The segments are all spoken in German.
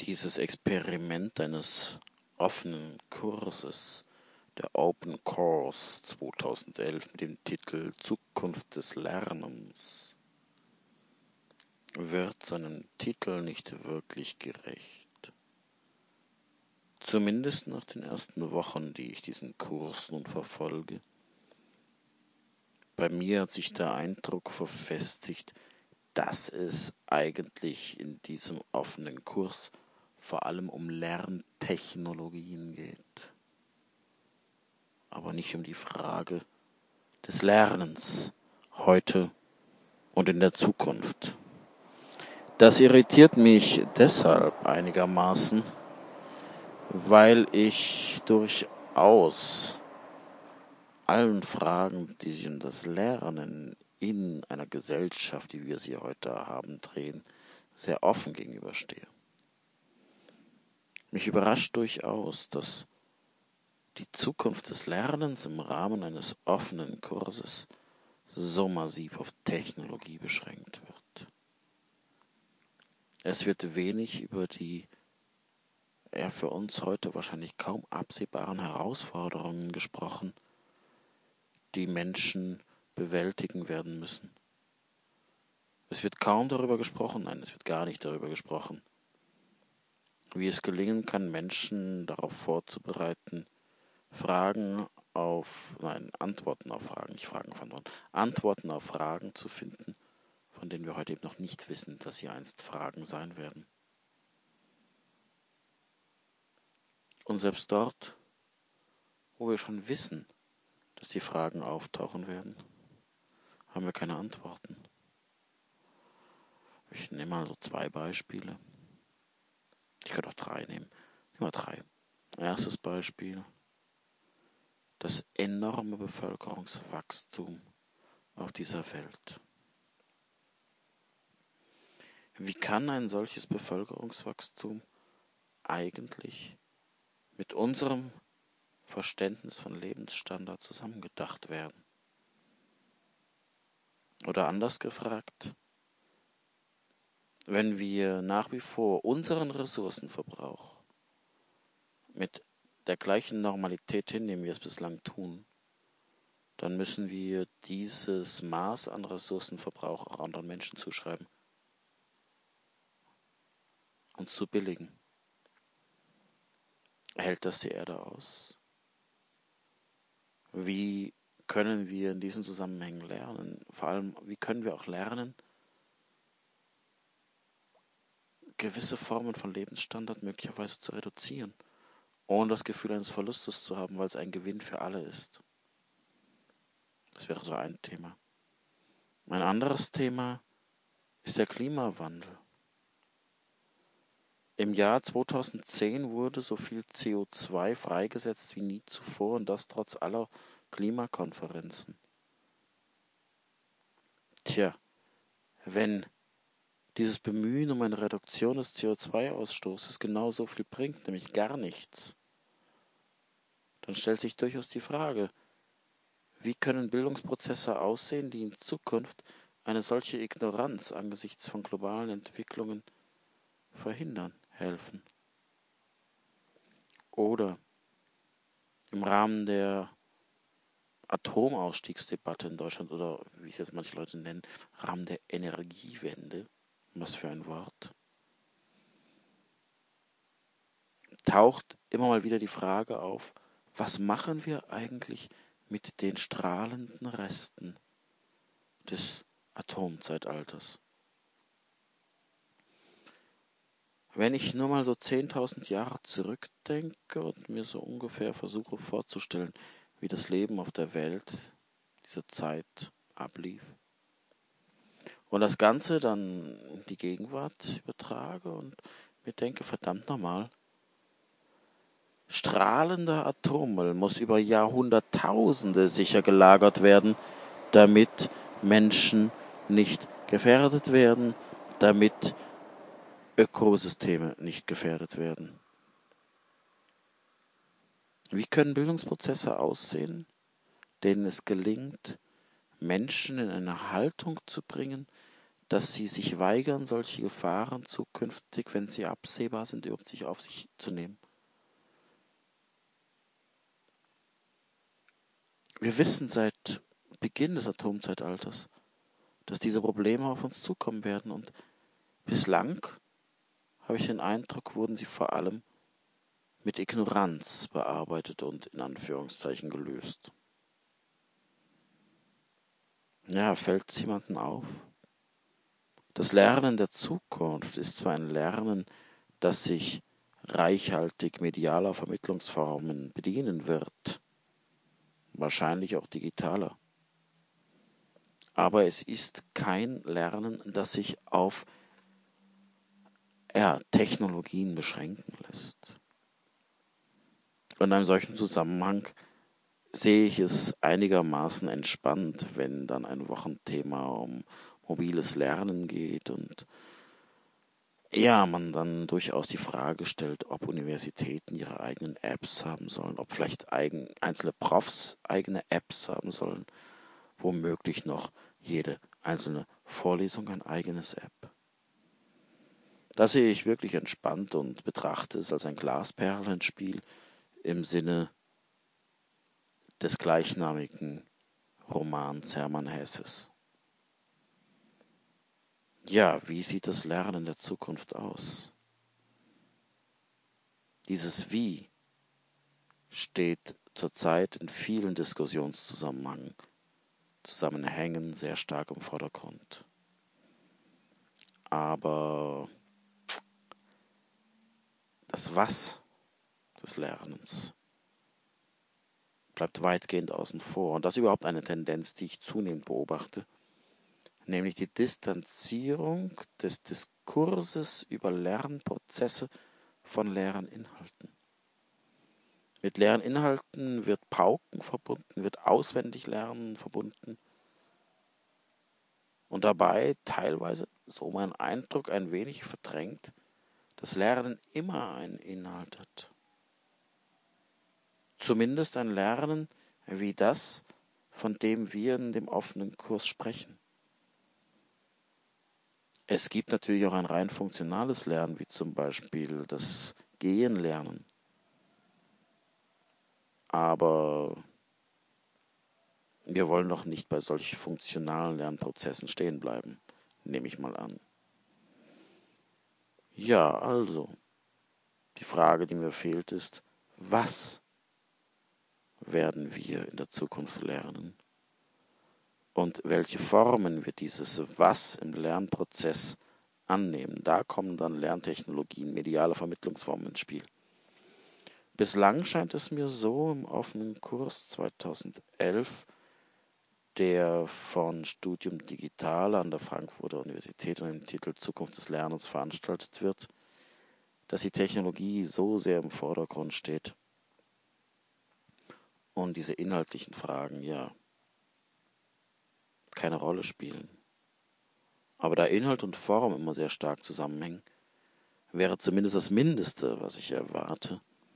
Dieses Experiment eines offenen Kurses, der Open Course 2011 mit dem Titel Zukunft des Lernens, wird seinem Titel nicht wirklich gerecht. Zumindest nach den ersten Wochen, die ich diesen Kurs nun verfolge. Bei mir hat sich der Eindruck verfestigt, dass es eigentlich in diesem offenen Kurs vor allem um Lerntechnologien geht, aber nicht um die Frage des Lernens heute und in der Zukunft. Das irritiert mich deshalb einigermaßen, weil ich durchaus allen Fragen, die sich um das Lernen in einer Gesellschaft, wie wir sie heute haben, drehen, sehr offen gegenüberstehe. Mich überrascht durchaus, dass die Zukunft des Lernens im Rahmen eines offenen Kurses so massiv auf Technologie beschränkt wird. Es wird wenig über die für uns heute wahrscheinlich kaum absehbaren Herausforderungen gesprochen, die Menschen bewältigen werden müssen. Es wird kaum darüber gesprochen, nein, es wird gar nicht darüber gesprochen, wie es gelingen kann, Menschen darauf vorzubereiten, Antworten auf Fragen, nicht Fragen von Antworten, Antworten auf Fragen zu finden, von denen wir heute eben noch nicht wissen, dass sie einst Fragen sein werden. Und selbst dort, wo wir schon wissen, dass die Fragen auftauchen werden, haben wir keine Antworten. Ich nehme mal so 2 Beispiele. Ich könnte auch 3 nehmen. Nehmen wir 3. Erstes Beispiel: das enorme Bevölkerungswachstum auf dieser Welt. Wie kann ein solches Bevölkerungswachstum eigentlich mit unserem Verständnis von Lebensstandard zusammengedacht werden? Oder anders gefragt, wenn wir nach wie vor unseren Ressourcenverbrauch mit der gleichen Normalität hinnehmen, wie wir es bislang tun, dann müssen wir dieses Maß an Ressourcenverbrauch auch anderen Menschen zuschreiben, uns zu billigen. Hält das die Erde aus? Wie können wir in diesen Zusammenhängen lernen? Vor allem, wie können wir auch lernen, gewisse Formen von Lebensstandard möglicherweise zu reduzieren, ohne das Gefühl eines Verlustes zu haben, weil es ein Gewinn für alle ist? Das wäre so ein Thema. Ein anderes Thema ist der Klimawandel. Im Jahr 2010 wurde so viel CO2 freigesetzt wie nie zuvor, und das trotz aller Klimakonferenzen. Tja, wenn dieses Bemühen um eine Reduktion des CO2-Ausstoßes genau so viel bringt, nämlich gar nichts, dann stellt sich durchaus die Frage, wie können Bildungsprozesse aussehen, die in Zukunft eine solche Ignoranz angesichts von globalen Entwicklungen verhindern, helfen? Oder im Rahmen der Atomausstiegsdebatte in Deutschland, oder wie es jetzt manche Leute nennen, im Rahmen der Energiewende, was für ein Wort, taucht immer mal wieder die Frage auf, was machen wir eigentlich mit den strahlenden Resten des Atomzeitalters? Wenn ich nur mal so 10.000 Jahre zurückdenke und mir so ungefähr versuche vorzustellen, wie das Leben auf der Welt dieser Zeit ablief, und das Ganze dann in die Gegenwart übertrage und mir denke, verdammt nochmal, strahlender Atommüll muss über Jahrhunderttausende sicher gelagert werden, damit Menschen nicht gefährdet werden, damit Ökosysteme nicht gefährdet werden. Wie können Bildungsprozesse aussehen, denen es gelingt, Menschen in eine Haltung zu bringen, dass sie sich weigern, solche Gefahren zukünftig, wenn sie absehbar sind, überhaupt auf sich zu nehmen. Wir wissen seit Beginn des Atomzeitalters, dass diese Probleme auf uns zukommen werden, und bislang, habe ich den Eindruck, wurden sie vor allem mit Ignoranz bearbeitet und in Anführungszeichen gelöst. Ja, fällt es jemandem auf? Das Lernen der Zukunft ist zwar ein Lernen, das sich reichhaltig medialer Vermittlungsformen bedienen wird, wahrscheinlich auch digitaler, aber es ist kein Lernen, das sich auf Technologien beschränken lässt. In einem solchen Zusammenhang sehe ich es einigermaßen entspannt, wenn dann ein Wochenthema um mobiles Lernen geht und man dann durchaus die Frage stellt, ob Universitäten ihre eigenen Apps haben sollen, ob vielleicht einzelne Profs eigene Apps haben sollen, womöglich noch jede einzelne Vorlesung ein eigenes App. Das sehe ich wirklich entspannt und betrachte es als ein Glasperlenspiel im Sinne des gleichnamigen Romans Hermann Hesses. Ja, wie sieht das Lernen der Zukunft aus? Dieses Wie steht zurzeit in vielen Diskussionszusammenhängen sehr stark im Vordergrund. Aber das Was des Lernens bleibt weitgehend außen vor. Und das ist überhaupt eine Tendenz, die ich zunehmend beobachte, nämlich die Distanzierung des Diskurses über Lernprozesse von leeren Inhalten. Mit leeren Inhalten wird Pauken verbunden, wird Auswendiglernen verbunden und dabei teilweise, so mein Eindruck, ein wenig verdrängt, dass Lernen immer einen Inhalt hat. Zumindest ein Lernen wie das, von dem wir in dem offenen Kurs sprechen. Es gibt natürlich auch ein rein funktionales Lernen, wie zum Beispiel das Gehenlernen. Aber wir wollen doch nicht bei solch funktionalen Lernprozessen stehen bleiben, nehme ich mal an. Ja, also, die Frage, die mir fehlt, ist, was werden wir in der Zukunft lernen? Und welche Formen wird dieses Was im Lernprozess annehmen? Da kommen dann Lerntechnologien, mediale Vermittlungsformen ins Spiel. Bislang scheint es mir so im offenen Kurs 2011, der von Studium Digital an der Frankfurter Universität unter dem Titel Zukunft des Lernens veranstaltet wird, dass die Technologie so sehr im Vordergrund steht und diese inhaltlichen Fragen keine Rolle spielen. Aber da Inhalt und Form immer sehr stark zusammenhängen, wäre zumindest das Mindeste, was ich erwarte,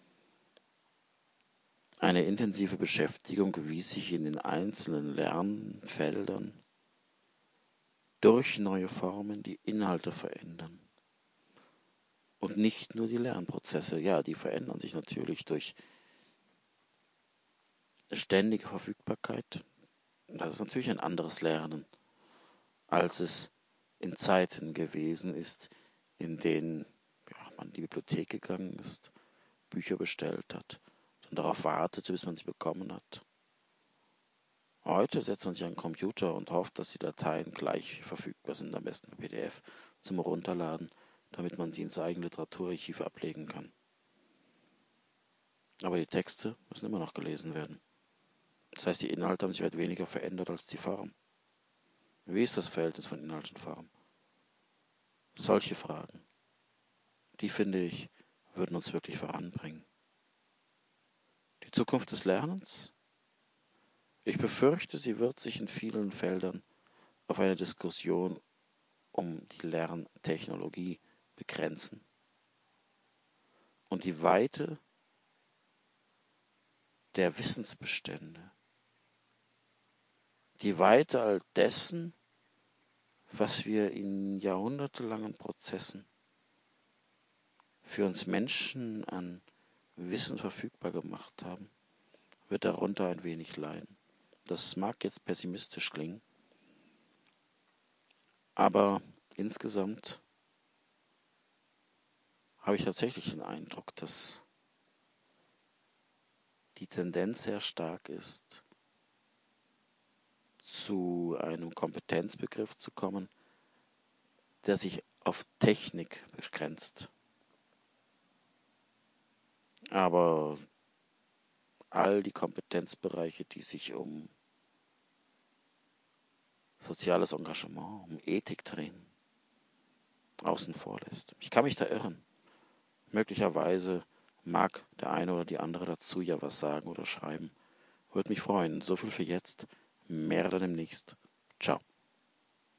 eine intensive Beschäftigung, wie sich in den einzelnen Lernfeldern durch neue Formen die Inhalte verändern. Und nicht nur die Lernprozesse, die verändern sich natürlich durch ständige Verfügbarkeit. Das ist natürlich ein anderes Lernen, als es in Zeiten gewesen ist, in denen man in die Bibliothek gegangen ist, Bücher bestellt hat und darauf wartete, bis man sie bekommen hat. Heute setzt man sich an den Computer und hofft, dass die Dateien gleich verfügbar sind, am besten PDF zum Runterladen, damit man sie ins eigene Literaturarchiv ablegen kann. Aber die Texte müssen immer noch gelesen werden. Das heißt, die Inhalte haben sich weit weniger verändert als die Form. Wie ist das Verhältnis von Inhalt und Form? Solche Fragen, die finde ich, würden uns wirklich voranbringen. Die Zukunft des Lernens? Ich befürchte, sie wird sich in vielen Feldern auf eine Diskussion um die Lerntechnologie begrenzen. Und die Weite der Wissensbestände, die Weite all dessen, was wir in jahrhundertelangen Prozessen für uns Menschen an Wissen verfügbar gemacht haben, wird darunter ein wenig leiden. Das mag jetzt pessimistisch klingen, aber insgesamt habe ich tatsächlich den Eindruck, dass die Tendenz sehr stark ist, zu einem Kompetenzbegriff zu kommen, der sich auf Technik begrenzt. Aber all die Kompetenzbereiche, die sich um soziales Engagement, um Ethik drehen, außen vor lässt. Ich kann mich da irren. Möglicherweise mag der eine oder die andere dazu ja was sagen oder schreiben. Würde mich freuen. So viel für jetzt. Mehr dann demnächst. Ciao.